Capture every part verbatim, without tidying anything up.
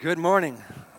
Good morning.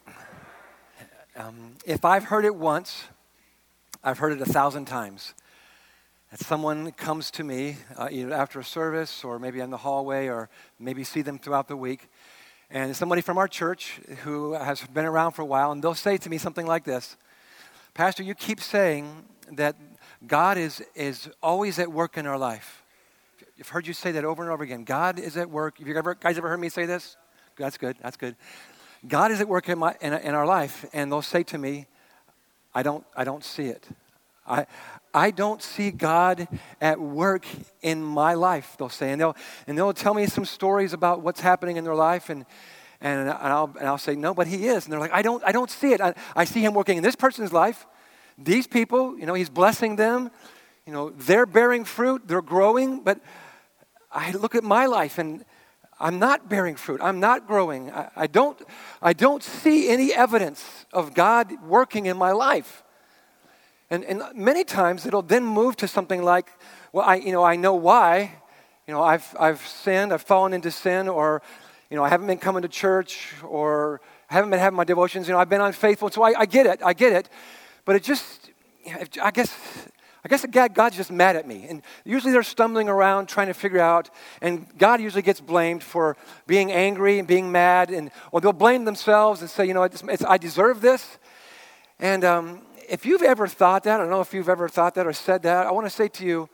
Um, if I've heard it once, I've heard it a thousand times. That someone comes to me, uh, either after a service or maybe in the hallway or maybe see them throughout the week, and it's somebody from our church who has been around for a while, and they'll say to me something like this: Pastor, you keep saying that God is, is always at work in our life. I've heard you say that over and over again. God is at work. Have you ever, guys ever heard me say this? That's good. That's good. God is at work in, my, in, in our life, and they'll say to me, I don't, I don't see it. I, I don't see God at work in my life, they'll say. And they'll, and they'll tell me some stories about what's happening in their life, and, and, and, I'll, and I'll say, no, but he is. And they're like, I don't, I don't see it. I, I see him working in this person's life. These people, you know, he's blessing them. You know, they're bearing fruit, they're growing, but I look at my life, and I'm not bearing fruit. I'm not growing. I, I don't I don't see any evidence of God working in my life. And, and many times it'll then move to something like, well, I you know I know why. You know, I've I've sinned, I've fallen into sin, or you know, I haven't been coming to church, or I haven't been having my devotions. You know, I've been unfaithful. So I, I get it. I get it. But it just, I guess. I guess God, God's just mad at me. And usually they're stumbling around trying to figure out, and God usually gets blamed for being angry and being mad, and or they'll blame themselves and say, you know, it's, it's, I deserve this. And um, if you've ever thought that, I don't know if you've ever thought that or said that, I want to say to you,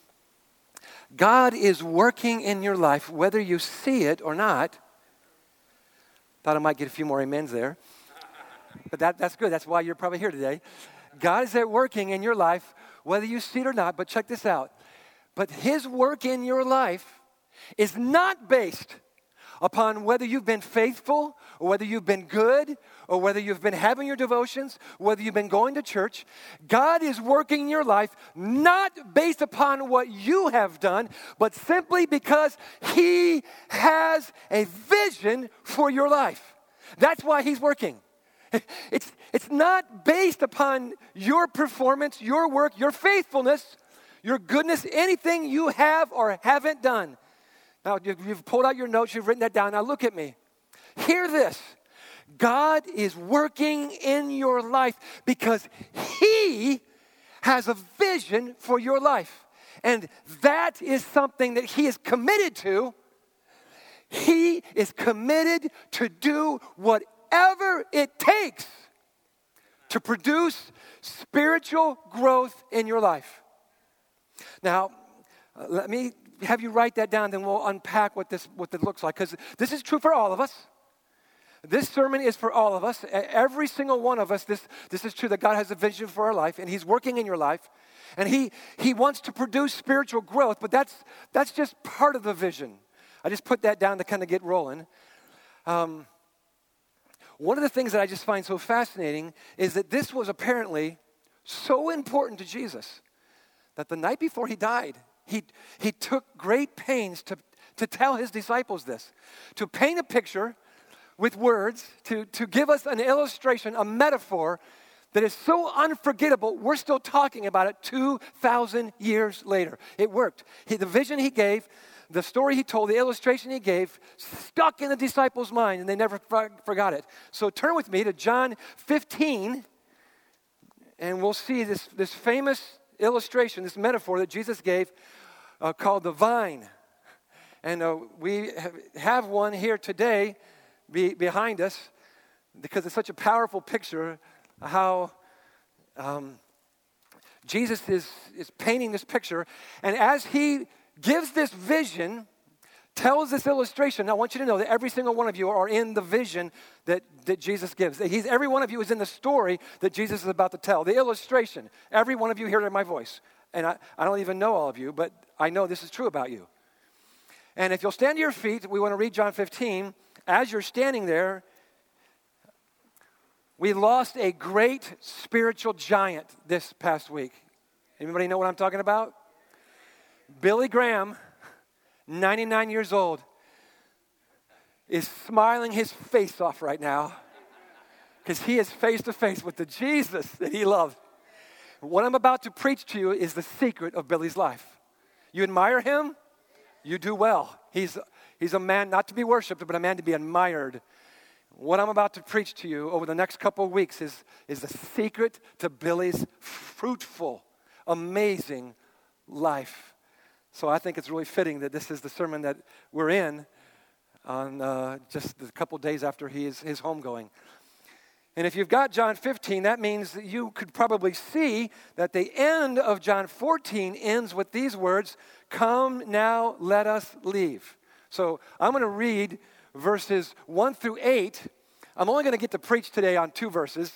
God is working in your life whether you see it or not. Thought I might get a few more amens there. But that, that's good. That's why you're probably here today. God is at working in your life whether you see it or not, but check this out. But his work in your life is not based upon whether you've been faithful or whether you've been good or whether you've been having your devotions, whether you've been going to church. God is working in your life not based upon what you have done, but simply because he has a vision for your life. That's why he's working. It's, it's not based upon your performance, your work, your faithfulness, your goodness, anything you have or haven't done. Now, you've, you've pulled out your notes, you've written that down. Now, look at me. Hear this. God is working in your life because he has a vision for your life. And that is something that he is committed to. He is committed to do whatever Whatever it takes to produce spiritual growth in your life. Now, uh, let me have you write that down, then we'll unpack what this what this looks like, because this is true for all of us. This sermon is for all of us. Every single one of us, this, this is true that God has a vision for our life, and he's working in your life, and he, he wants to produce spiritual growth, but that's, that's just part of the vision. I just put that down to kind of get rolling. Um, One of the things that I just find so fascinating is that this was apparently so important to Jesus that the night before he died, he, he took great pains to, to tell his disciples this, to paint a picture with words, to, to give us an illustration, a metaphor that is so unforgettable, we're still talking about it two thousand years later. It worked. He, the vision he gave, the story he told, the illustration he gave, stuck in the disciples' mind, and they never forgot it. So turn with me to John fifteen, and we'll see this, this famous illustration, this metaphor that Jesus gave uh, called the vine. And uh, we have one here today be, behind us because it's such a powerful picture how um, Jesus is, is painting this picture. And as he gives this vision, tells this illustration. Now, I want you to know that every single one of you are in the vision that, that Jesus gives. He's, every one of you is in the story that Jesus is about to tell. The illustration. Every one of you hear my voice. And I, I don't even know all of you, but I know this is true about you. And if you'll stand to your feet, we want to read John fifteen. As you're standing there, we lost a great spiritual giant this past week. Anybody know what I'm talking about? Billy Graham, ninety-nine years old, is smiling his face off right now because he is face to face with the Jesus that he loved. What I'm about to preach to you is the secret of Billy's life. You admire him, you do well. He's, he's a man not to be worshipped, but a man to be admired. What I'm about to preach to you over the next couple of weeks is, is the secret to Billy's fruitful, amazing life. So I think it's really fitting that this is the sermon that we're in on uh, just a couple days after he is, his homegoing. And if you've got John fifteen, that means that you could probably see that the end of John fourteen ends with these words, "Come now, let us leave." So I'm going to read verses one through eight. I'm only going to get to preach today on two verses,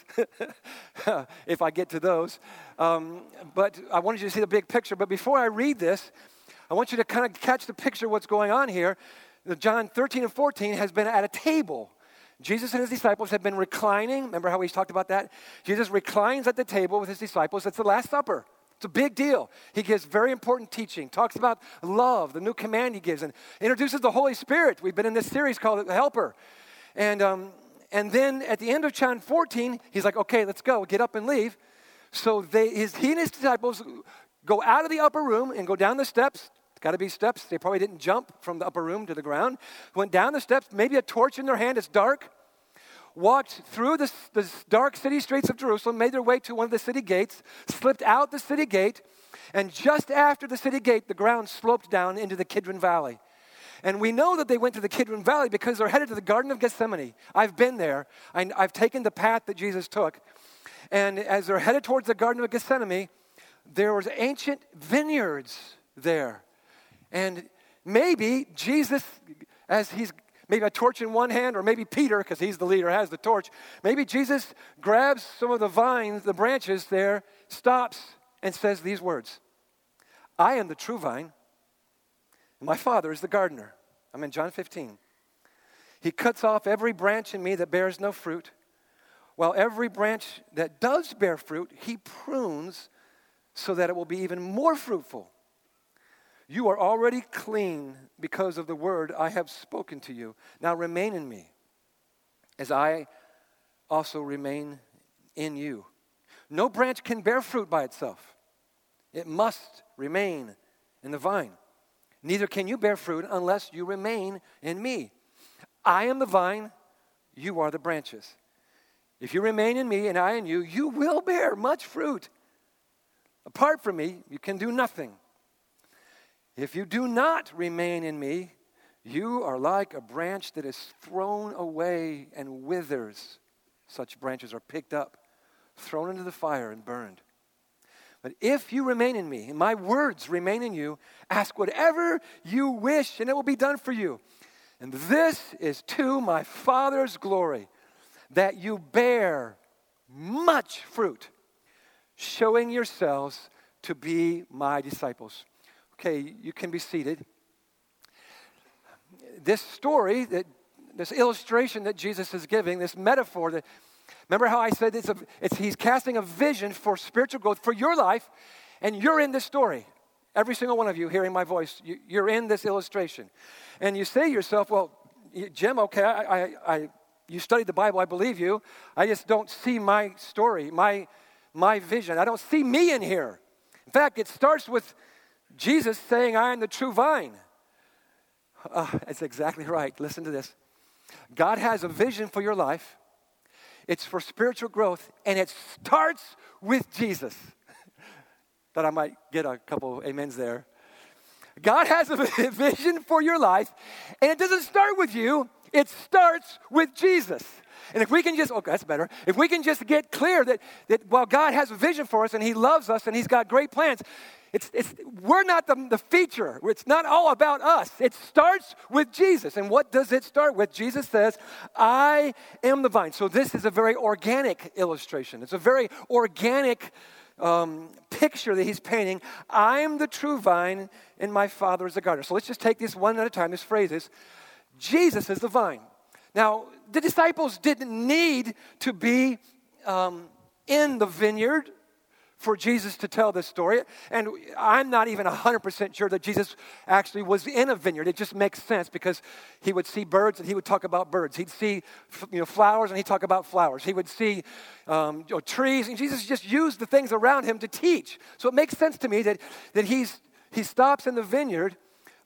if I get to those. Um, but I wanted you to see the big picture. But before I read this, I want you to kind of catch the picture of what's going on here. John thirteen and fourteen has been at a table. Jesus and his disciples have been reclining. Remember how we talked about that? Jesus reclines at the table with his disciples. It's the Last Supper. It's a big deal. He gives very important teaching, talks about love, the new command he gives, and introduces the Holy Spirit. We've been in this series called The Helper. And, um, and then at the end of John fourteen, he's like, okay, let's go, get up and leave. So they, his, he and his disciples go out of the upper room and go down the steps. Got to be steps. They probably didn't jump from the upper room to the ground. Went down the steps, maybe a torch in their hand. It's dark. Walked through the, the dark city streets of Jerusalem, made their way to one of the city gates, slipped out the city gate, and just after the city gate, the ground sloped down into the Kidron Valley. And we know that they went to the Kidron Valley because they're headed to the Garden of Gethsemane. I've been there. I, I've taken the path that Jesus took. And as they're headed towards the Garden of Gethsemane, there was ancient vineyards there. And maybe Jesus, as he's maybe a torch in one hand, or maybe Peter, because he's the leader, has the torch. Maybe Jesus grabs some of the vines, the branches there, stops, and says these words. I am the true vine, and my Father is the gardener. I'm in John fifteen. He cuts off every branch in me that bears no fruit, while every branch that does bear fruit, he prunes so that it will be even more fruitful. You are already clean because of the word I have spoken to you. Now remain in me, as I also remain in you. No branch can bear fruit by itself. It must remain in the vine. Neither can you bear fruit unless you remain in me. I am the vine, you are the branches. If you remain in me and I in you, you will bear much fruit. Apart from me, you can do nothing. If you do not remain in me, you are like a branch that is thrown away and withers. Such branches are picked up, thrown into the fire and burned. But if you remain in me, and my words remain in you, ask whatever you wish, and it will be done for you. And this is to my Father's glory, that you bear much fruit, showing yourselves to be my disciples. Okay, you can be seated. This story, that this illustration that Jesus is giving, this metaphor, that remember how I said it's, a, it's he's casting a vision for spiritual growth for your life, and you're in this story. Every single one of you hearing my voice, you, you're in this illustration. And you say to yourself, well, Jim, okay, I, I, I, you studied the Bible, I believe you. I just don't see my story, my, my vision. I don't see me in here. In fact, it starts with Jesus saying, I am the true vine. Uh, that's exactly right. Listen to this. God has a vision for your life. It's for spiritual growth, and it starts with Jesus. Thought I might get a couple amens there. God has a vision for your life, and it doesn't start with you. It starts with Jesus. And if we can just, okay, that's better. If we can just get clear that, that while God has a vision for us, and he loves us, and he's got great plans, It's, it's, we're not the, the feature. It's not all about us. It starts with Jesus. And what does it start with? Jesus says, I am the vine. So this is a very organic illustration. It's a very organic um, picture that he's painting. I am the true vine, and my Father is the gardener. So let's just take this one at a time, these phrases. Jesus is the vine. Now, the disciples didn't need to be um, in the vineyard for Jesus to tell this story. And I'm not even one hundred percent sure that Jesus actually was in a vineyard. It just makes sense because he would see birds and he would talk about birds. He'd see you know, flowers and he'd talk about flowers. He would see um, you know, trees, and Jesus just used the things around him to teach. So it makes sense to me that, that he's, he stops in the vineyard,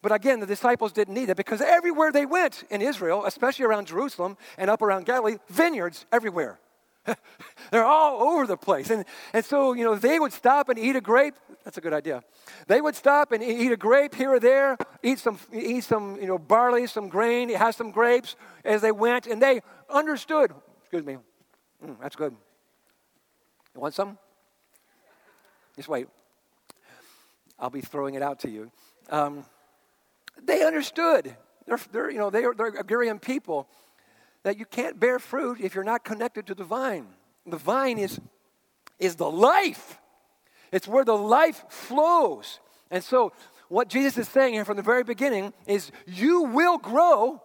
But again, the disciples didn't need it because everywhere they went in Israel, especially around Jerusalem and up around Galilee, vineyards everywhere. They're all over the place. And, and so, you know, they would stop and eat a grape. That's a good idea. They would stop and eat a grape here or there, eat some, eat some, you know, barley, some grain, have some grapes as they went. And they understood. Excuse me. Mm, that's good. You want some? Just wait. I'll be throwing it out to you. Um, they understood. They're, they're, you know, they are, they're agrarian people. That you can't bear fruit if you're not connected to the vine. The vine is, is the life. It's where the life flows. And so what Jesus is saying here from the very beginning is you will grow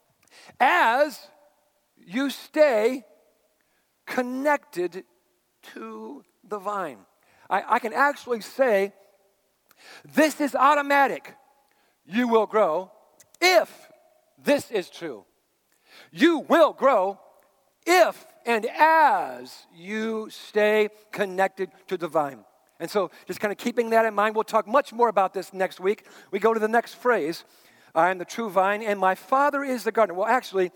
as you stay connected to the vine. I, I can actually say this is automatic. You will grow if this is true. You will grow if and as you stay connected to the vine. And so just kind of keeping that in mind, we'll talk much more about this next week. We go to the next phrase. I am the true vine, and my Father is the gardener. Well, actually,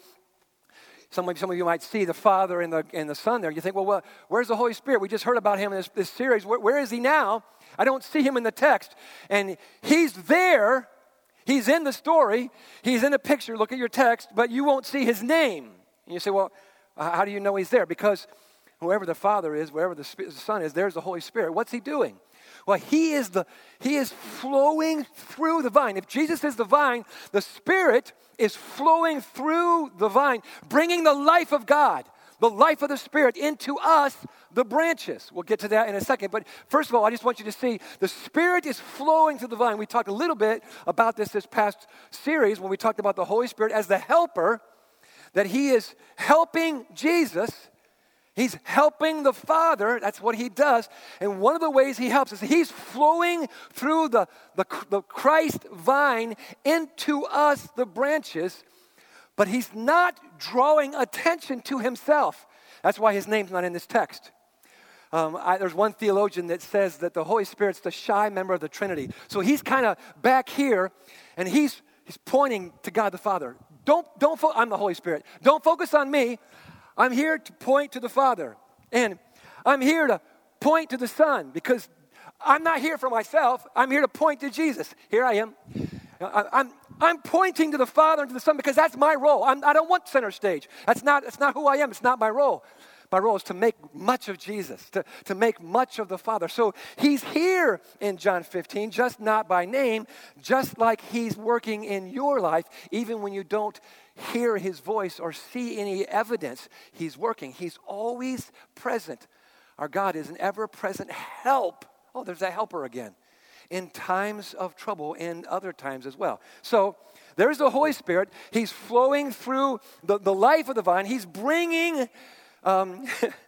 some of, some of you might see the Father and the, and the Son there. You think, well, well, where's the Holy Spirit? We just heard about him in this, this series. Where, where is he now? I don't see him in the text. And he's there. He's in the story. He's in the picture. Look at your text, but you won't see his name. And you say, well, how do you know he's there? Because whoever the Father is, wherever the Son is, there's the Holy Spirit. What's he doing? Well, he is the he is flowing through the vine. If Jesus is the vine, the Spirit is flowing through the vine, bringing the life of God, the life of the Spirit into us, the branches. We'll get to that in a second. But first of all, I just want you to see the Spirit is flowing through the vine. We talked a little bit about this this past series when we talked about the Holy Spirit as the helper, that he is helping Jesus. He's helping the Father. That's what he does. And one of the ways he helps is he's flowing through the, the, the Christ vine into us, the branches, but he's not drawing attention to himself. That's why his name's not in this text. Um, I, there's one theologian that says that the Holy Spirit's the shy member of the Trinity. So he's kind of back here, and he's he's pointing to God the Father. Don't don't. Fo- I'm the Holy Spirit. Don't focus on me. I'm here to point to the Father, and I'm here to point to the Son because I'm not here for myself. I'm here to point to Jesus. Here I am. I, I'm I'm pointing to the Father and to the Son because that's my role. I'm, I don't want center stage. That's not that's not who I am. It's not my role. My role is to make much of Jesus, to, to make much of the Father. So he's here in John fifteen, just not by name, just like he's working in your life, even when you don't hear his voice or see any evidence he's working. He's always present. Our God is an ever-present help. Oh, there's that helper again. In times of trouble and other times as well. So there's the Holy Spirit. He's flowing through the, the life of the vine. He's bringing... Um,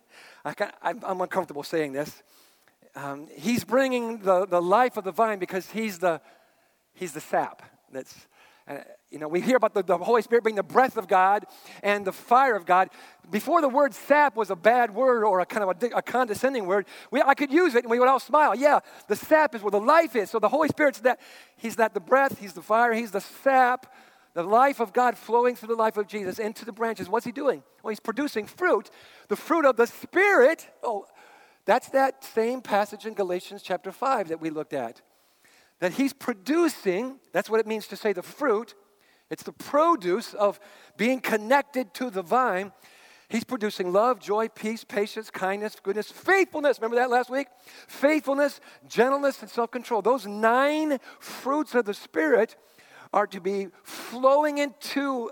I can, I'm, I'm uncomfortable saying this. Um, he's bringing the, the life of the vine because he's the he's the sap. That's uh, you know we hear about the, the Holy Spirit being the breath of God and the fire of God. Before the word sap was a bad word or a kind of a, a condescending word, we, I could use it and we would all smile. Yeah, the sap is where the life is. So the Holy Spirit's that he's not the breath, he's the fire, he's the sap. The life of God flowing through the life of Jesus into the branches. What's he doing? Well, he's producing fruit. The fruit of the Spirit. Oh, that's that same passage in Galatians chapter five that we looked at. That he's producing, that's what it means to say the fruit. It's the produce of being connected to the vine. He's producing love, joy, peace, patience, kindness, goodness, faithfulness. Remember that last week? Faithfulness, gentleness, and self-control. Those nine fruits of the Spirit are to be flowing into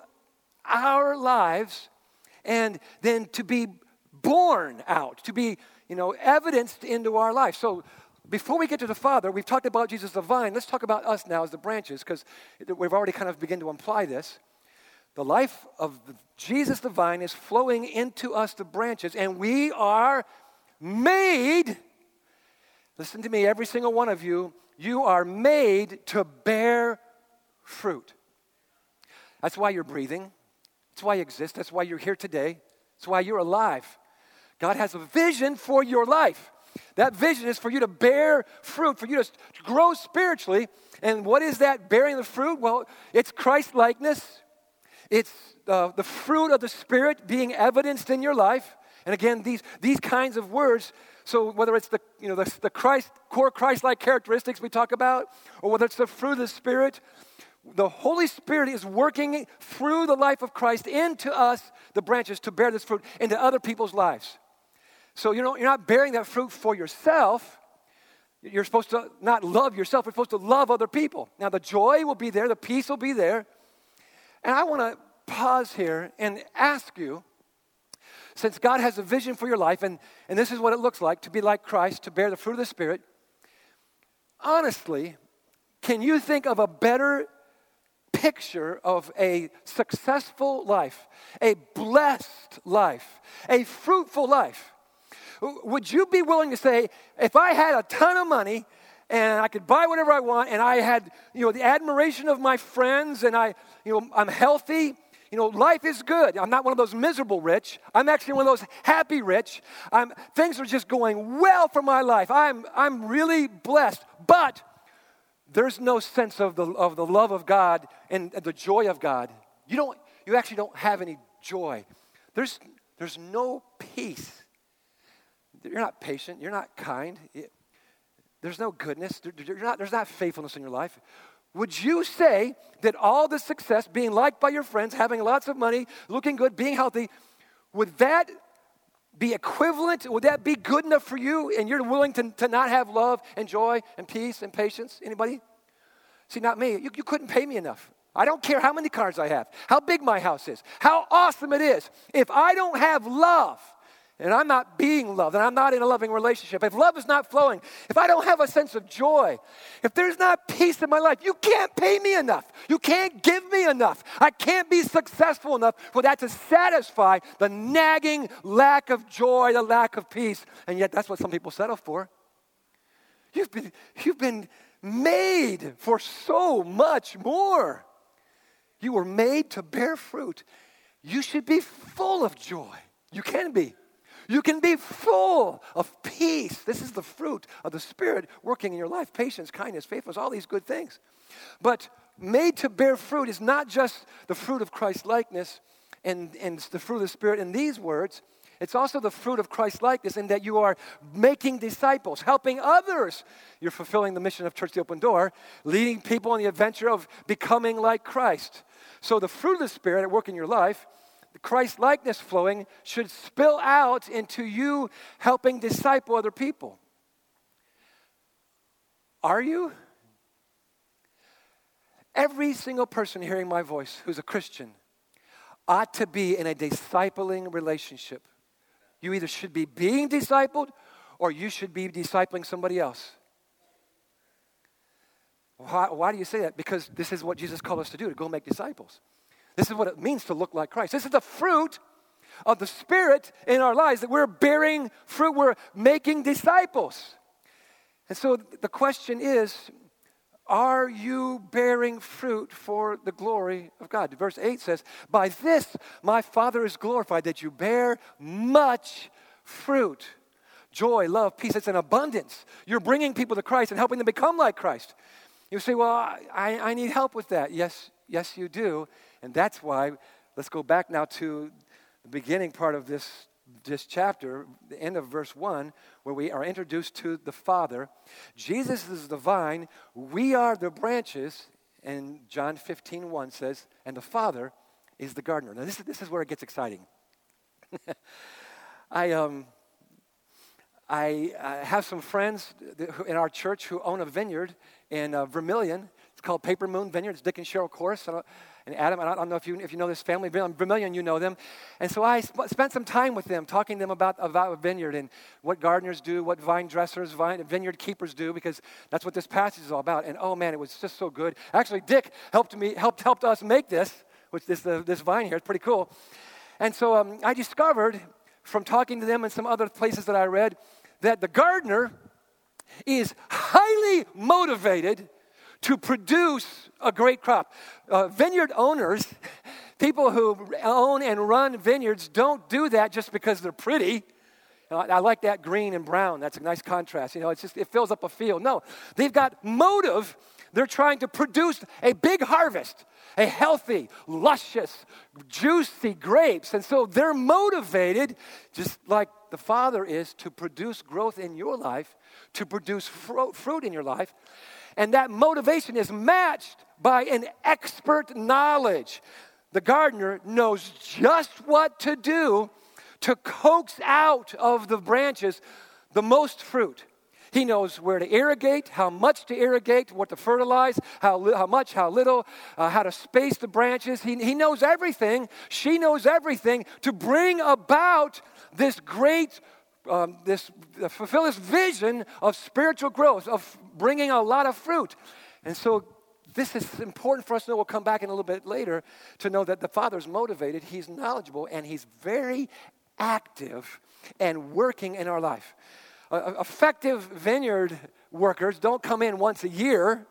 our lives and then to be born out, to be, you know, evidenced into our life. So before we get to the Father, we've talked about Jesus the vine. Let's talk about us now as the branches because we've already kind of begun to imply this. The life of the, Jesus the vine is flowing into us, the branches, and we are made, listen to me, every single one of you, you are made to bear fruit. That's why you're breathing. That's why you exist. That's why you're here today. That's why you're alive. God has a vision for your life. That vision is for you to bear fruit, for you to grow spiritually. And what is that bearing the fruit? Well, it's Christ-likeness. It's uh, the fruit of the Spirit being evidenced in your life. And again, these, these kinds of words, so whether it's the, you know, the, the Christ, core Christ-like characteristics we talk about, or whether it's the fruit of the Spirit, the Holy Spirit is working through the life of Christ into us, the branches, to bear this fruit into other people's lives. So you know, you're not bearing that fruit for yourself. You're supposed to not love yourself. You're supposed to love other people. Now, the joy will be there. The peace will be there. And I want to pause here and ask you, since God has a vision for your life, and, and this is what it looks like to be like Christ, to bear the fruit of the Spirit, honestly, can you think of a better picture of a successful life, a blessed life, a fruitful life? Would you be willing to say, if I had a ton of money and I could buy whatever I want and I had, you know, the admiration of my friends and I, you know, I'm healthy, you know, life is good. I'm not one of those miserable rich. I'm actually one of those happy rich. I'm, things are just going well for my life. I'm, I'm really blessed, but there's no sense of the, of the love of God and the joy of God. You don't, you actually don't have any joy. There's, there's no peace. You're not patient. You're not kind. There's no goodness. You're not, there's not faithfulness in your life. Would you say that all the success, being liked by your friends, having lots of money, looking good, being healthy, would that be equivalent? Would that be good enough for you? And you're willing to, to not have love and joy and peace and patience? Anybody? See, not me. You, you couldn't pay me enough. I don't care how many cars I have, how big my house is, how awesome it is. If I don't have love, and I'm not being loved, and I'm not in a loving relationship, if love is not flowing, if I don't have a sense of joy, if there's not peace in my life, you can't pay me enough. You can't give me enough. I can't be successful enough for that to satisfy the nagging lack of joy, the lack of peace. And yet that's what some people settle for. You've been, you've been made for so much more. You were made to bear fruit. You should be full of joy. You can be. You can be full of peace. This is the fruit of the Spirit working in your life. Patience, kindness, faithfulness, all these good things. But made to bear fruit is not just the fruit of Christ-likeness and, and the fruit of the Spirit in these words. It's also the fruit of Christ-likeness in that you are making disciples, helping others. You're fulfilling the mission of Church the Open Door, leading people on the adventure of becoming like Christ. So the fruit of the Spirit at work in your life, the Christ-likeness flowing, should spill out into you helping disciple other people. Are you? Every single person hearing my voice who's a Christian ought to be in a discipling relationship. You either should be being discipled or you should be discipling somebody else. Why, why do you say that? Because this is what Jesus called us to do, to go make disciples. This is what it means to look like Christ. This is the fruit of the Spirit in our lives, that we're bearing fruit, we're making disciples. And so the question is, are you bearing fruit for the glory of God? Verse eight says, by this my Father is glorified, that you bear much fruit. Joy, love, peace, it's an abundance. You're bringing people to Christ and helping them become like Christ. You say, well, I, I need help with that. Yes, yes, you do. And that's why, let's go back now to the beginning part of this, this chapter, the end of verse one, where we are introduced to the Father. Jesus is the vine, we are the branches, and John fifteen one says, and the Father is the gardener. Now this is, this is where it gets exciting. I, um, I, I have some friends in our church who own a vineyard in uh, Vermilion. It's called Paper Moon Vineyard. It's Dick and Cheryl Corse. And Adam, I don't know if you if you know this family, Vermilion, you know them. And so I sp- spent some time with them, talking to them about, about a vineyard and what gardeners do, what vine dressers, vine, vineyard keepers do, because that's what this passage is all about. And oh man, it was just so good. Actually, Dick helped me, helped helped us make this, which this uh, this vine here. It's pretty cool. And so um, I discovered from talking to them and some other places that I read that the gardener is highly motivated to produce a great crop. Uh, vineyard owners, people who own and run vineyards, don't do that just because they're pretty. I, I like that green and brown. That's a nice contrast. You know, it's just, it fills up a field. No, they've got motive. They're trying to produce a big harvest, a healthy, luscious, juicy grapes. And so they're motivated, just like the Father is, to produce growth in your life, to produce fro- fruit in your life. And that motivation is matched by an expert knowledge. The gardener knows just what to do to coax out of the branches the most fruit. He knows where to irrigate, how much to irrigate, what to fertilize, how, li- how much, how little, uh, how to space the branches. He, he knows everything. She knows everything to bring about this great, um, this uh, fulfill this vision of spiritual growth, of bringing a lot of fruit. And so this is important for us to know. We'll come back in a little bit later to know that the Father's motivated, He's knowledgeable, and He's very active and working in our life. Uh, effective vineyard workers don't come in once a year.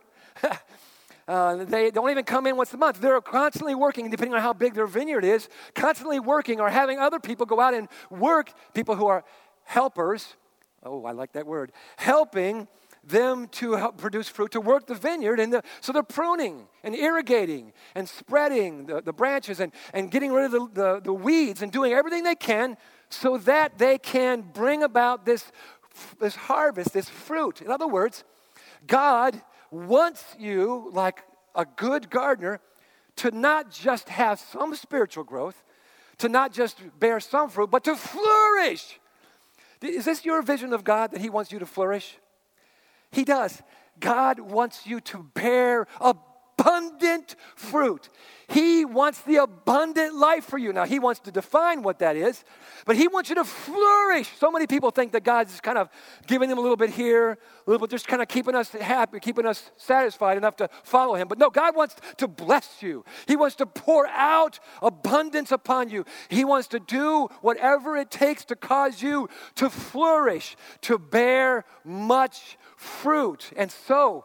uh, they don't even come in once a month. They're constantly working, depending on how big their vineyard is, constantly working or having other people go out and work, people who are helpers. Oh, I like that word. Helping them to help produce fruit, to work the vineyard. And the, so they're pruning and irrigating and spreading the, the branches and, and getting rid of the, the, the weeds and doing everything they can so that they can bring about this this harvest, this fruit. In other words, God wants you, like a good gardener, to not just have some spiritual growth, to not just bear some fruit, but to flourish. Is this your vision of God, that He wants you to flourish? He does. God wants you to bear abundant fruit. He wants the abundant life for you. Now, He wants to define what that is, but He wants you to flourish. So many people think that God's just kind of giving them a little bit here, a little bit just kind of keeping us happy, keeping us satisfied enough to follow Him. But no, God wants to bless you. He wants to pour out abundance upon you. He wants to do whatever it takes to cause you to flourish, to bear much fruit. And so,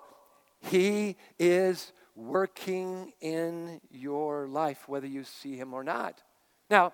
He is working in your life, whether you see Him or not. Now,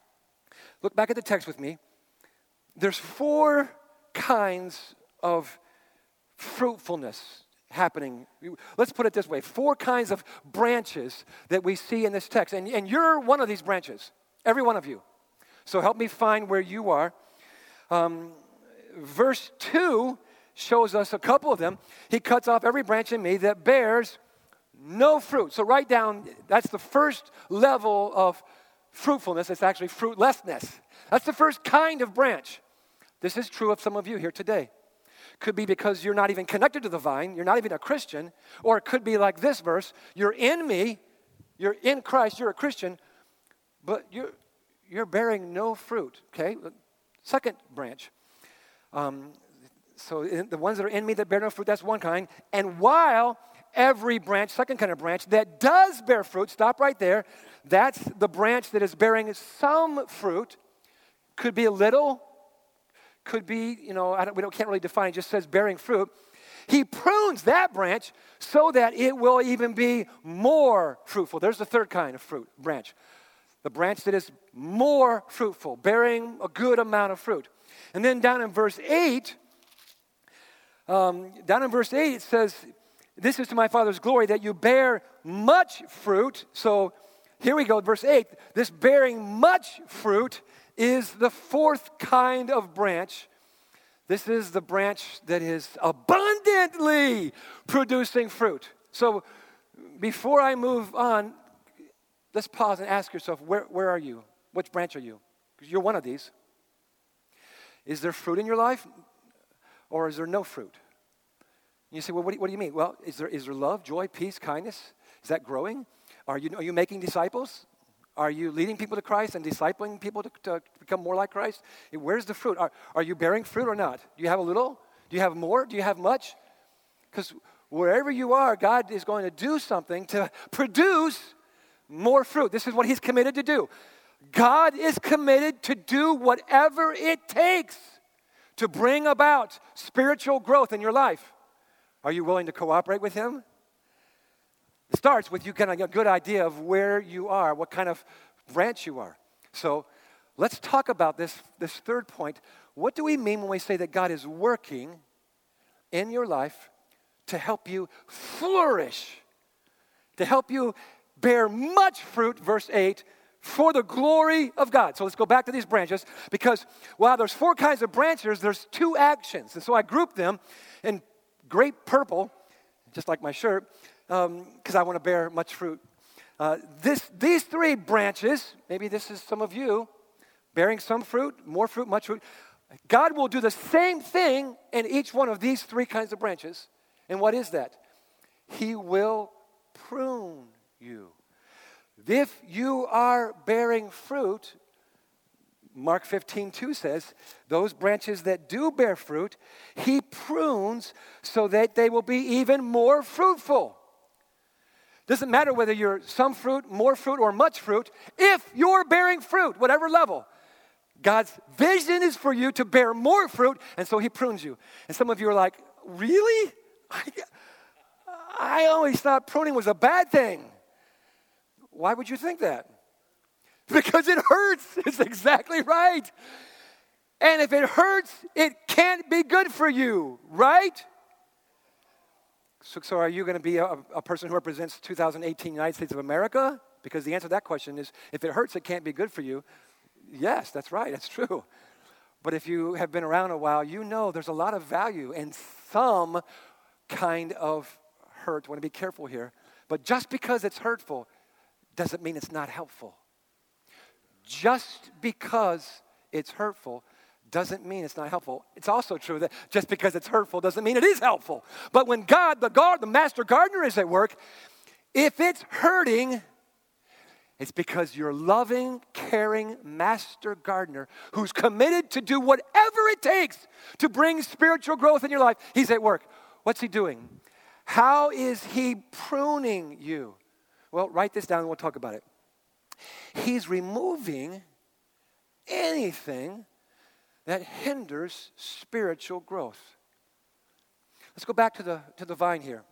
look back at the text with me. There's four kinds of fruitfulness happening. Let's put it this way. Four kinds of branches that we see in this text. And, and you're one of these branches, every one of you. So help me find where you are. Um, verse two shows us a couple of them. He cuts off every branch in me that bears no fruit. So write down, that's the first level of fruitfulness. It's actually fruitlessness. That's the first kind of branch. This is true of some of you here today. Could be because you're not even connected to the vine, you're not even a Christian, or it could be like this verse, you're in me, you're in Christ, you're a Christian, but you're, you're bearing no fruit, okay? Second branch. Um, so in, the ones that are in me that bear no fruit, that's one kind. And while every branch, second kind of branch, that does bear fruit, stop right there. That's the branch that is bearing some fruit. Could be a little, could be, you know, I don't, we don't, can't really define, it just says bearing fruit. He prunes that branch so that it will even be more fruitful. There's the third kind of fruit, branch. The branch that is more fruitful, bearing a good amount of fruit. And then down in verse eight, um, down in verse eight it says, this is to my Father's glory that you bear much fruit. So here we go, verse eight. This bearing much fruit is the fourth kind of branch. This is the branch that is abundantly producing fruit. So before I move on, let's pause and ask yourself, where, where are you? Which branch are you? Because you're one of these. Is there fruit in your life, or is there no fruit? You say, well, what do you, what do you mean? Well, is there is there love, joy, peace, kindness? Is that growing? Are you are you making disciples? Are you leading people to Christ and discipling people to, to become more like Christ? Where's the fruit? Are, are you bearing fruit or not? Do you have a little? Do you have more? Do you have much? Because wherever you are, God is going to do something to produce more fruit. This is what He's committed to do. God is committed to do whatever it takes to bring about spiritual growth in your life. Are you willing to cooperate with Him? It starts with you getting a good idea of where you are, what kind of branch you are. So let's talk about this, this third point. What do we mean when we say that God is working in your life to help you flourish, to help you bear much fruit, verse eight, for the glory of God? So let's go back to these branches, because while there's four kinds of branches, there's two actions. And so I grouped them in grape purple, just like my shirt, because um, I want to bear much fruit. Uh, this, these three branches, maybe this is some of you, bearing some fruit, more fruit, much fruit. God will do the same thing in each one of these three kinds of branches. And what is that? He will prune you. If you are bearing fruit, Mark fifteen two says, those branches that do bear fruit, he prunes so that they will be even more fruitful. Doesn't matter whether you're some fruit, more fruit, or much fruit. If you're bearing fruit, whatever level, God's vision is for you to bear more fruit, and so he prunes you. And some of you are like, really? I, I always thought pruning was a bad thing. Why would you think that? Because it hurts. It's exactly right. And if it hurts, it can't be good for you, right? So, so are you going to be a, a person who represents two thousand eighteen United States of America? Because the answer to that question is, if it hurts, it can't be good for you. Yes, that's right. That's true. But if you have been around a while, you know there's a lot of value in some kind of hurt. I want to be careful here. But just because it's hurtful doesn't mean it's not helpful. Just because it's hurtful doesn't mean it's not helpful. It's also true that just because it's hurtful doesn't mean it is helpful. But when God, the God, the master gardener is at work, if it's hurting, it's because your loving, caring master gardener who's committed to do whatever it takes to bring spiritual growth in your life, he's at work. What's he doing? How is he pruning you? Well, write this down and we'll talk about it. He's removing anything that hinders spiritual growth. Let's go back to the, to the vine here.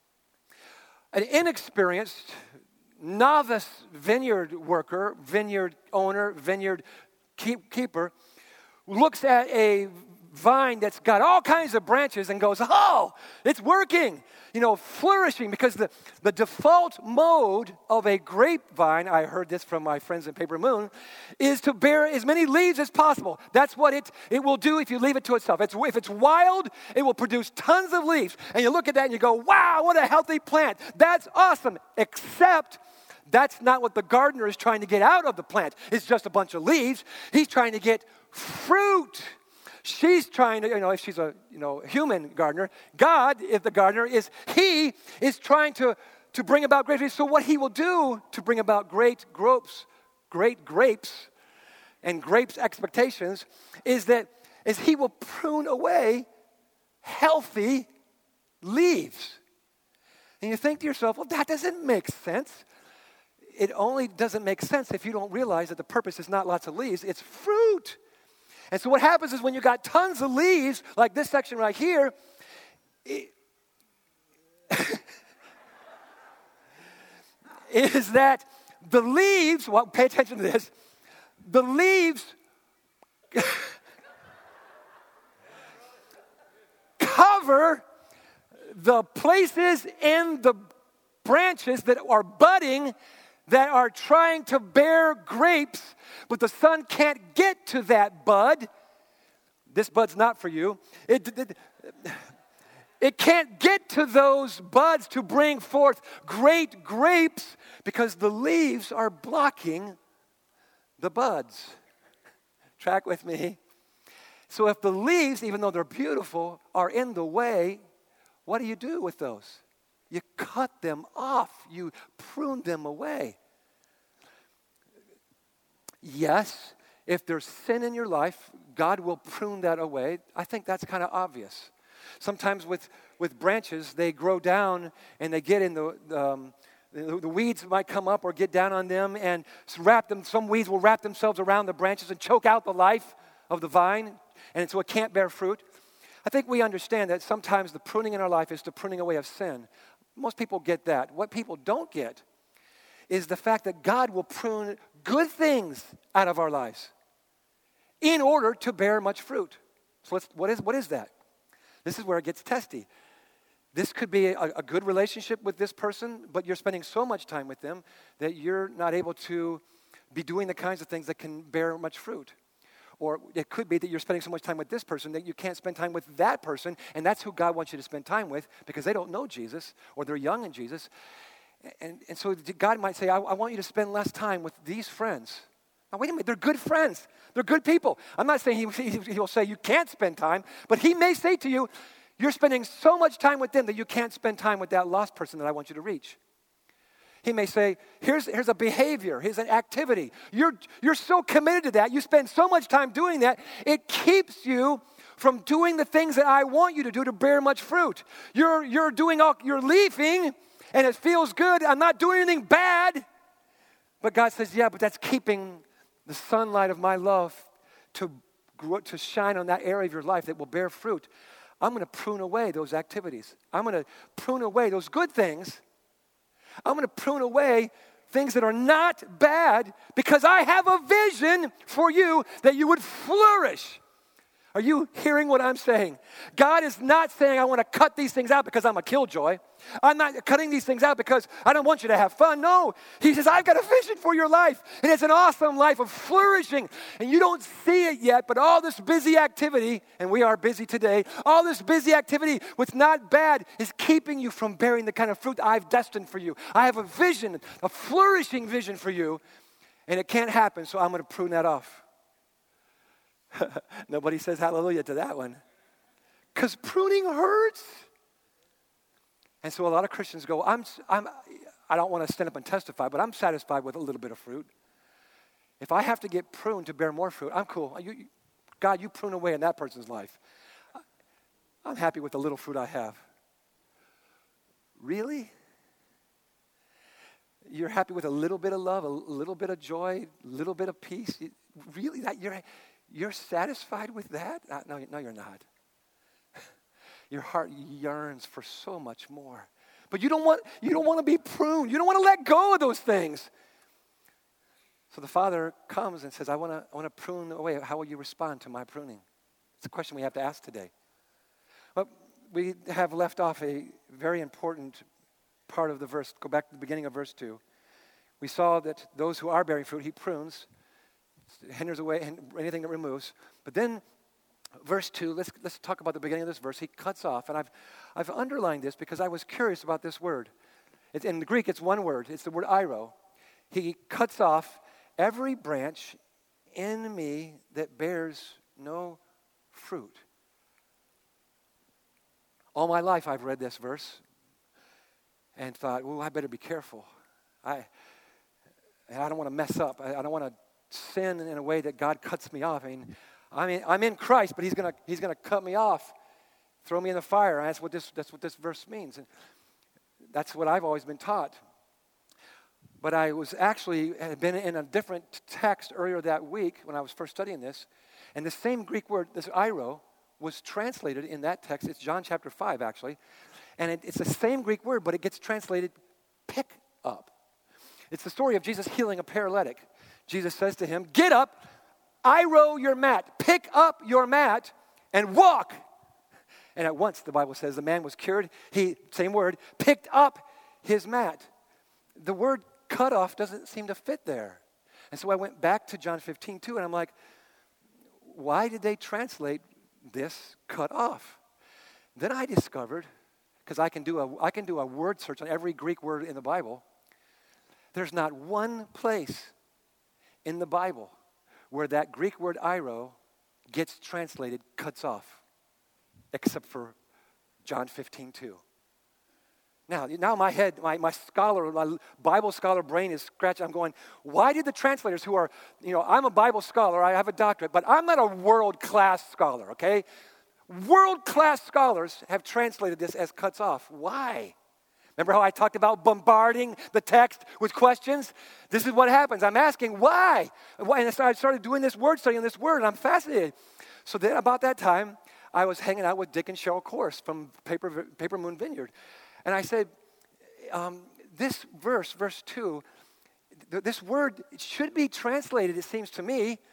An inexperienced, novice vineyard worker, vineyard owner, vineyard keep, keeper, looks at a vine that's got all kinds of branches and goes, oh, it's working, you know, flourishing, because the, the default mode of a grapevine, I heard this from my friends at Paper Moon, is to bear as many leaves as possible. That's what it, it will do if you leave it to itself. It's, if it's wild, it will produce tons of leaves. And you look at that and you go, wow, what a healthy plant. That's awesome, except that's not what the gardener is trying to get out of the plant. It's just a bunch of leaves. He's trying to get fruit. She's trying to, you know, if she's a, you know, human gardener, God, if the gardener is, he is trying to, to bring about great. So what he will do to bring about great grapes, great grapes, and grapes expectations is that is he will prune away healthy leaves. And you think to yourself, well, that doesn't make sense. It only doesn't make sense if you don't realize that the purpose is not lots of leaves, it's fruit. And so what happens is when you got tons of leaves, like this section right here, it, is that the leaves, well, pay attention to this, the leaves cover the places in the branches that are budding, that are trying to bear grapes, but the sun can't get to that bud. This bud's not for you. It, it, it can't get to those buds to bring forth great grapes because the leaves are blocking the buds. Track with me. So if the leaves, even though they're beautiful, are in the way, what do you do with those? You cut them off. You prune them away. Yes, if there's sin in your life, God will prune that away. I think that's kind of obvious. Sometimes with, with branches, they grow down and they get in the, um, the, the weeds might come up or get down on them and wrap them. Some weeds will wrap themselves around the branches and choke out the life of the vine, and so it can't bear fruit. I think we understand that sometimes the pruning in our life is the pruning away of sin. Most people get that. What people don't get is the fact that God will prune good things out of our lives. order to bear much fruit. So let's, what is, what is that? This is where it gets testy. This could be a, a good relationship with this person, but you're spending so much time with them that you're not able to be doing the kinds of things that can bear much fruit. Or it could be that you're spending so much time with this person that you can't spend time with that person, and that's who God wants you to spend time with because they don't know Jesus or they're young in Jesus. And, and so God might say, I, I want you to spend less time with these friends. Now, wait a minute, they're good friends. They're good people. I'm not saying he, he, he'll say you can't spend time, but he may say to you, you're spending so much time with them that you can't spend time with that lost person that I want you to reach. He may say, here's, here's a behavior, here's an activity. You're, you're so committed to that, you spend so much time doing that, it keeps you from doing the things that I want you to do to bear much fruit. You're, you're doing all, you're leaving, and it feels good. I'm not doing anything bad. But God says, yeah, but that's keeping the sunlight of my love to, grow, to shine on that area of your life that will bear fruit. I'm going to prune away those activities. I'm going to prune away those good things. I'm going to prune away things that are not bad because I have a vision for you that you would flourish. Are you hearing what I'm saying? God is not saying I want to cut these things out because I'm a killjoy. I'm not cutting these things out because I don't want you to have fun. No, he says, I've got a vision for your life, and it's an awesome life of flourishing, and you don't see it yet, but all this busy activity, and we are busy today, all this busy activity, what's not bad, is keeping you from bearing the kind of fruit I've destined for you. I have a vision, a flourishing vision for you, and it can't happen, so I'm going to prune that off. Nobody says hallelujah to that one. Because pruning hurts. And so a lot of Christians go, I'm, I'm, I don't want to stand up and testify, but I'm satisfied with a little bit of fruit. If I have to get pruned to bear more fruit, I'm cool. You, you, God, you prune away in that person's life. I'm happy with the little fruit I have. Really? You're happy with a little bit of love, a little bit of joy, a little bit of peace? Really? That you're... You're satisfied with that? Uh, no, no, you're not. Your heart yearns for so much more. But you don't want you don't want to be pruned. You don't want to let go of those things. So the Father comes and says, I want to I want to prune away. How will you respond to my pruning? It's a question we have to ask today. Well, we have left off a very important part of the verse. Go back to the beginning of verse two. We saw that those who are bearing fruit, he prunes. Hinders away anything that removes. But then verse two, let's let's talk about the beginning of this verse. He cuts off, and I've I've underlined this because I was curious about this word. It's, in the Greek, it's one word. It's the word iro. He cuts off every branch in me that bears no fruit. All my life I've read this verse and thought, oh, I better be careful. I I don't want to mess up. I, I don't want to sin in a way that God cuts me off. I mean, I mean, I'm in Christ, but He's gonna He's gonna cut me off, throw me in the fire. And that's what this that's what this verse means, and that's what I've always been taught. But I was actually had been in a different text earlier that week when I was first studying this, and the same Greek word, this iro, was translated in that text. It's John chapter five actually, and it, it's the same Greek word, but it gets translated pick up. It's the story of Jesus healing a paralytic. Jesus says to him, get up, iro your mat, pick up your mat, and walk. And at once, the Bible says, the man was cured. He, same word, picked up his mat. The word cut off doesn't seem to fit there. And so I went back to John fifteen two, and I'm like, why did they translate this cut off? Then I discovered, because I can do a I can do a word search on every Greek word in the Bible, there's not one place in the Bible where that Greek word iro gets translated cuts off, except for John fifteen two. Now, now my head, my, my scholar, my Bible scholar brain is scratching. I'm going, why did the translators who are, you know, I'm a Bible scholar, I have a doctorate, but I'm not a world-class scholar, okay? World-class scholars have translated this as cuts off. Why? Remember how I talked about bombarding the text with questions? This is what happens. I'm asking why. And I started doing this word study on this word, and I'm fascinated. So then about that time, I was hanging out with Dick and Cheryl Course from Paper, Paper Moon Vineyard. And I said, um, this verse, verse two, th- this word should be translated, it seems to me,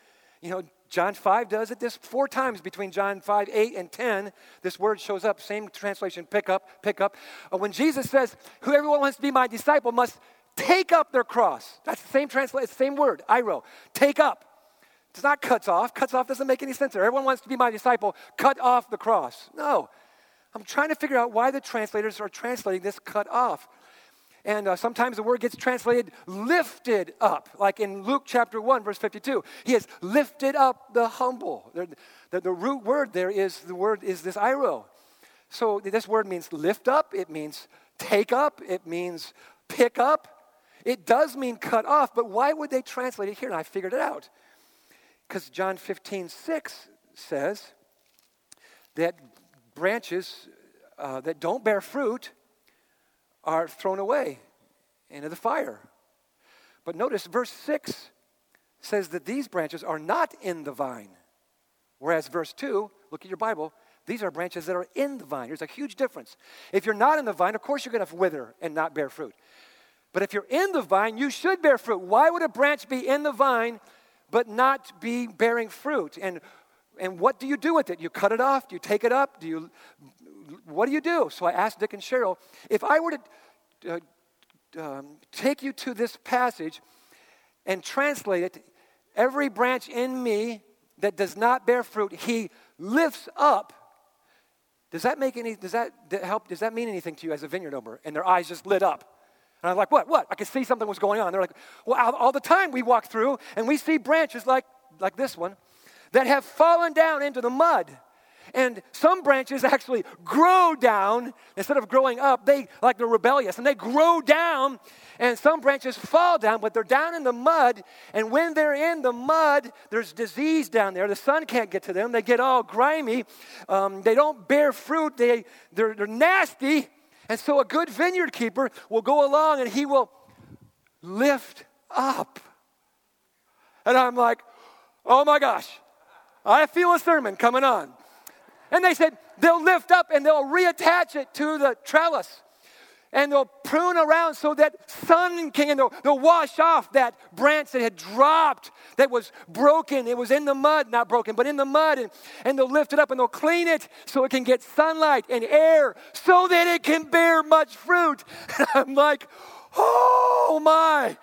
You know, John five does it this four times between John five, eight, and ten. This word shows up, same translation, pick up, pick up. Uh, when Jesus says, whoever wants to be my disciple must take up their cross. That's the same translation, same word, iro, take up. It's not cuts off. Cuts off doesn't make any sense there. Everyone wants to be my disciple, cut off the cross. No. I'm trying to figure out why the translators are translating this cut off. And uh, sometimes the word gets translated lifted up, like in Luke chapter one, verse fifty-two. He has lifted up the humble. The, the, the root word there is, the word is this iro. So this word means lift up. It means take up. It means pick up. It does mean cut off, but why would they translate it here? And I figured it out. Because John fifteen, six says that branches uh, that don't bear fruit are thrown away into the fire. But notice verse six says that these branches are not in the vine. Whereas verse two, look at your Bible, these are branches that are in the vine. There's a huge difference. If you're not in the vine, of course you're going to wither and not bear fruit. But if you're in the vine, you should bear fruit. Why would a branch be in the vine but not be bearing fruit? And and what do you do with it? You cut it off? Do you take it up? Do you, what do you do? So I asked Dick and Cheryl, if I were to uh, um, take you to this passage and translate it, every branch in me that does not bear fruit, he lifts up. Does that make any, does that help, does that mean anything to you as a vineyard owner? And their eyes just lit up. And I'm like, what, what? I could see something was going on. They're like, well, all, all the time we walk through and we see branches like, like this one that have fallen down into the mud. And some branches actually grow down instead of growing up. They, like they're rebellious, and they grow down. And some branches fall down, but they're down in the mud. And when they're in the mud, there's disease down there. The sun can't get to them. They get all grimy. Um, they don't bear fruit. They, they're, they're nasty. And so a good vineyard keeper will go along and he will lift up. And I'm like, oh my gosh, I feel a sermon coming on. And they said they'll lift up and they'll reattach it to the trellis. And they'll prune around so that sun can, and they'll, they'll wash off that branch that had dropped, that was broken. It was in the mud, not broken, but in the mud. And, and they'll lift it up and they'll clean it so it can get sunlight and air so that it can bear much fruit. And I'm like, oh my.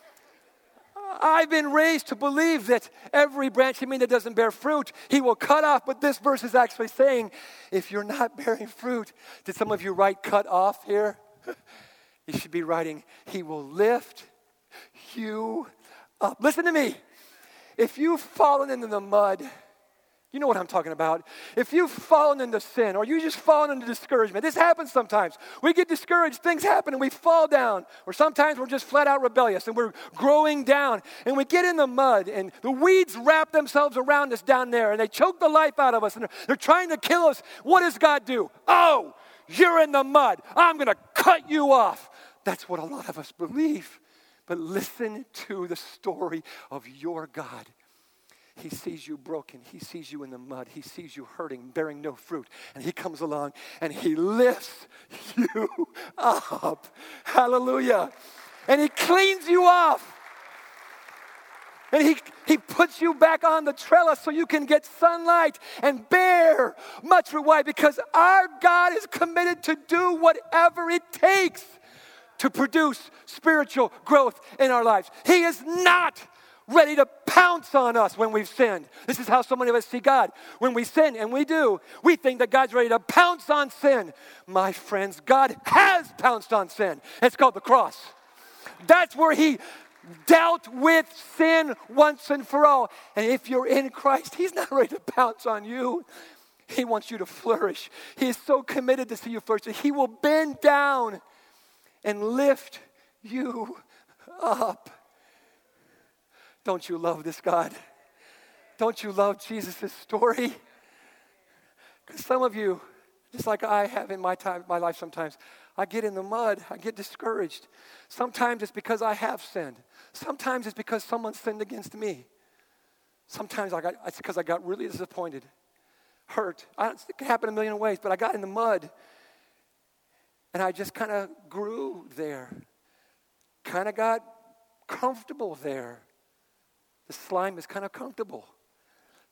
I've been raised to believe that every branch in me that doesn't bear fruit, he will cut off. But this verse is actually saying, if you're not bearing fruit, did some of you write cut off here? You should be writing, he will lift you up. Listen to me. If you've fallen into the mud, you know what I'm talking about. If you've fallen into sin or you just fallen into discouragement, this happens sometimes. We get discouraged, things happen, and we fall down. Or sometimes we're just flat out rebellious and we're growing down. And we get in the mud and the weeds wrap themselves around us down there and they choke the life out of us and they're, they're trying to kill us. What does God do? Oh, you're in the mud. I'm going to cut you off. That's what a lot of us believe. But listen to the story of your God. He sees you broken. He sees you in the mud. He sees you hurting, bearing no fruit. And he comes along and he lifts you up. Hallelujah. And he cleans you off. And he, he puts you back on the trellis so you can get sunlight and bear much fruit. Why? Because our God is committed to do whatever it takes to produce spiritual growth in our lives. He is not ready to pounce on us when we've sinned. This is how so many of us see God. When we sin, and we do, we think that God's ready to pounce on sin. My friends, God has pounced on sin. It's called the cross. That's where he dealt with sin once and for all. And if you're in Christ, he's not ready to pounce on you. He wants you to flourish. He is so committed to see you flourish that he will bend down and lift you up. Don't you love this God? Don't you love Jesus' story? Because some of you, just like I have in my time, my life sometimes, I get in the mud, I get discouraged. Sometimes it's because I have sinned. Sometimes it's because someone sinned against me. Sometimes I got, it's because I got really disappointed, hurt. I, it can happen a million ways, but I got in the mud. And I just kind of grew there. Kind of got comfortable there. The slime is kind of comfortable.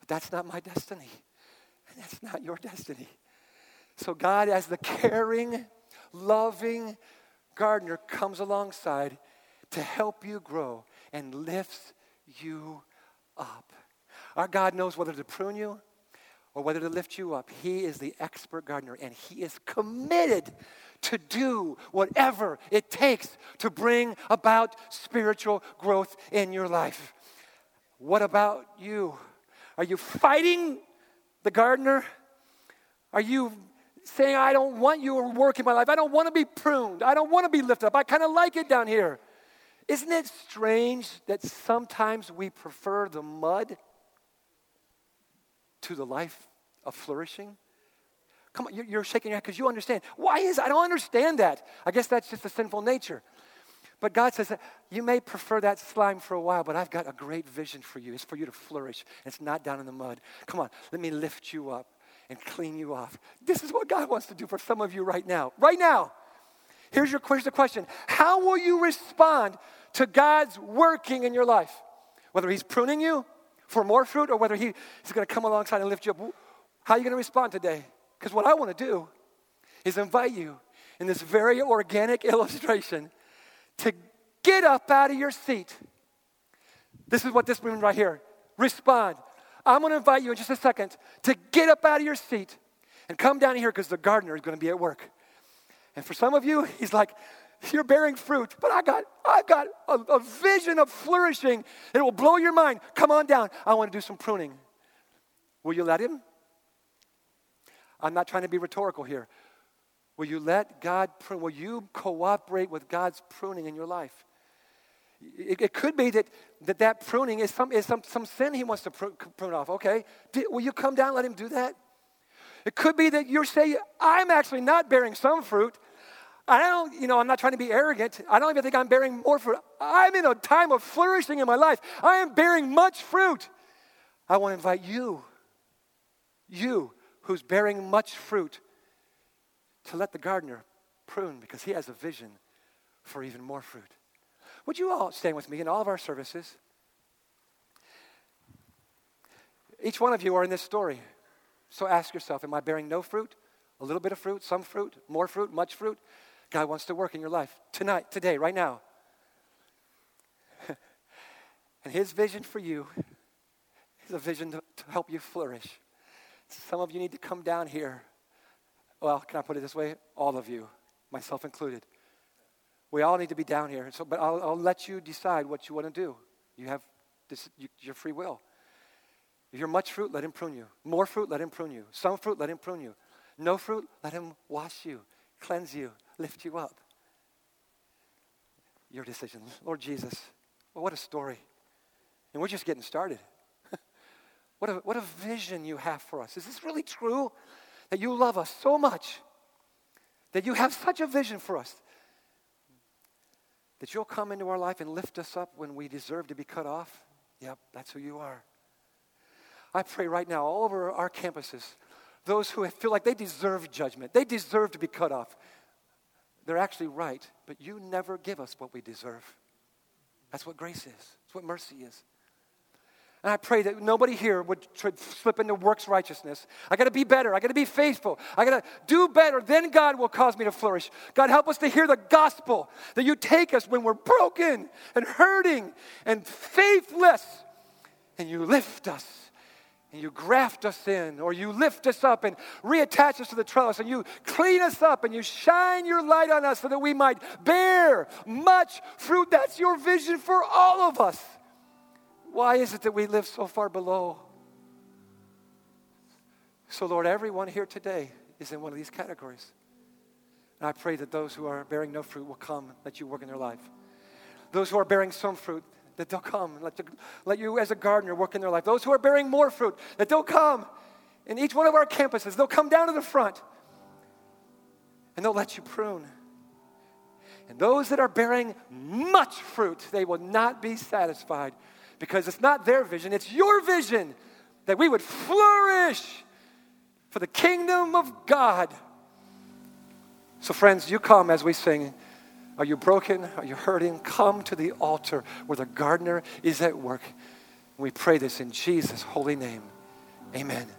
that's not my destiny. And that's not your destiny. So God, as the caring, loving gardener, comes alongside to help you grow and lifts you up. Our God knows whether to prune you or whether to lift you up. He is the expert gardener, and he is committed to do whatever it takes to bring about spiritual growth in your life. What about you? Are you fighting the gardener? Are you saying, I don't want your work in my life. I don't want to be pruned. I don't want to be lifted up. I kind of like it down here. Isn't it strange that sometimes we prefer the mud to the life of flourishing? Come on, you're shaking your head because you understand. Why is, I don't understand that. I guess that's just a sinful nature. But God says that you may prefer that slime for a while, but I've got a great vision for you. It's for you to flourish. It's not down in the mud. Come on, let me lift you up and clean you off. This is what God wants to do for some of you right now. Right now. Here's your here's the question. How will you respond to God's working in your life? Whether he's pruning you for more fruit or whether he, he's going to come alongside and lift you up. How are you going to respond today? Because what I want to do is invite you in this very organic illustration to get up out of your seat. This is what this means right here. Respond. I'm going to invite you in just a second to get up out of your seat and come down here because the gardener is going to be at work. And for some of you, he's like, you're bearing fruit, but I got, I've got a, a vision of flourishing. It will blow your mind. Come on down. I want to do some pruning. Will you let him? I'm not trying to be rhetorical here. Will you let God prune? Will you cooperate with God's pruning in your life? It, it could be that, that that pruning is some is some, some sin he wants to prune, prune off. Okay, Did, will you come down and let him do that? It could be that you're saying, I'm actually not bearing some fruit. I don't, you know, I'm not trying to be arrogant. I don't even think I'm bearing more fruit. I'm in a time of flourishing in my life. I am bearing much fruit. I want to invite you, you who's bearing much fruit, to let the gardener prune because he has a vision for even more fruit. Would you all stand with me in all of our services? Each one of you are in this story. So ask yourself, am I bearing no fruit? A little bit of fruit, some fruit, more fruit, much fruit? God wants to work in your life tonight, today, right now. And his vision for you is a vision to, to help you flourish. Some of you need to come down here. Well, can I put it this way? All of you, myself included. We all need to be down here. So, but I'll, I'll let you decide what you want to do. You have this, you, your free will. If you're much fruit, let him prune you. More fruit, let him prune you. Some fruit, let him prune you. No fruit, let him wash you, cleanse you, lift you up. Your decision. Lord Jesus, well, what a story. And we're just getting started. What a, what a vision you have for us. Is this really true? That you love us so much, that you have such a vision for us, that you'll come into our life and lift us up when we deserve to be cut off? Yep, that's who you are. I pray right now all over our campuses, those who feel like they deserve judgment, they deserve to be cut off. They're actually right, but you never give us what we deserve. That's what grace is. That's what mercy is. And I pray that nobody here would try to slip into works righteousness. I got to be better. I got to be faithful. I got to do better. Then God will cause me to flourish. God, help us to hear the gospel, that you take us when we're broken and hurting and faithless, and you lift us and you graft us in, or you lift us up and reattach us to the trellis, and you clean us up and you shine your light on us so that we might bear much fruit. That's your vision for all of us. Why is it that we live so far below? So, Lord, everyone here today is in one of these categories. And I pray that those who are bearing no fruit will come, let you work in their life. Those who are bearing some fruit, that they'll come and let, the, let you as a gardener work in their life. Those who are bearing more fruit, that they'll come in each one of our campuses. They'll come down to the front and they'll let you prune. And those that are bearing much fruit, they will not be satisfied, because it's not their vision, it's your vision that we would flourish for the kingdom of God. So friends, you come as we sing. Are you broken? Are you hurting? Come to the altar where the gardener is at work. We pray this in Jesus' holy name. Amen.